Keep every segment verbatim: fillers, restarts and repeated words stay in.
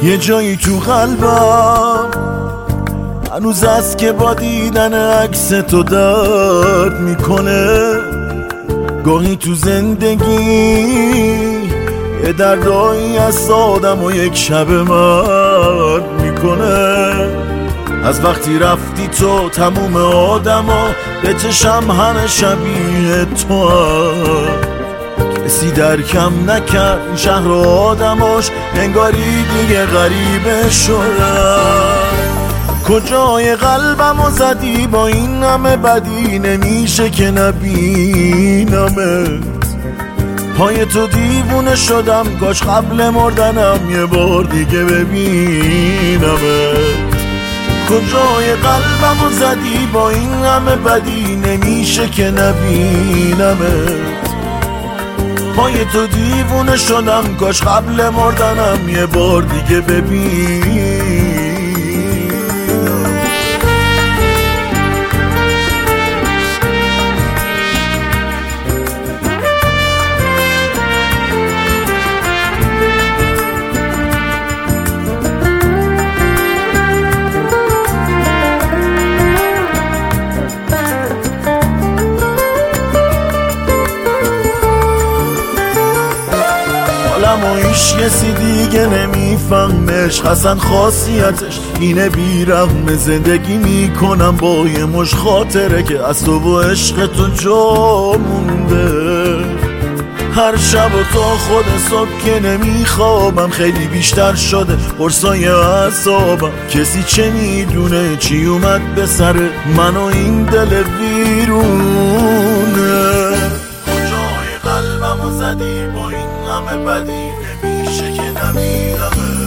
یه جایی تو قلبم هنوز است که با دیدن عکس تو درد میکنه. گاهی تو زندگی یه دردایی از آدم و یک شب مرد میکنه. از وقتی رفتی تو تموم آدما به چشم همه شبیه تو هم. کسی درکم نکرد این شهر و آدماش، انگاری دیگه غریبه شدن. کجای قلبمو زدی با این همه بدی، نمیشه که نبینمت. پای تو دیوونه شدم، کاش قبل مردنم یه بار دیگه ببینمت. کجای قلبمو زدی با این همه بدی، نمیشه که نبینمت. پای تو دیوونه شدم، کاش قبل مردنم یه بار دیگه ببین. و ایش کسی دیگه نمیفهمش، حسن خاصیتش اینه بیرحم. زندگی میکنم با یه مش خاطره که از تو و عشق تو جا مونده. هر شب و تا خود صبح که نمیخوابم، خیلی بیشتر شده قرصای اعصابم. کسی چه میدونه چی اومد به سر من و این دل ویرونه. کجای قلبمو زدی با این همه بدی، نمیشه که نمیرمه.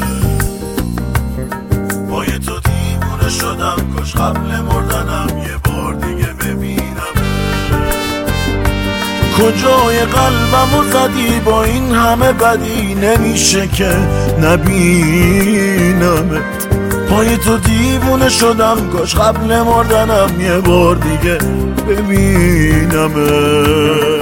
با یه تو دیوونه شدم، کاش قبل مردنم یه بار دیگه ببینم. کجای قلبمو زدی با این همه بدی، نمیشه که نبینمت. پای تو دیوونه شدم، کاش قبل مردنم یه بار دیگه ببینمت.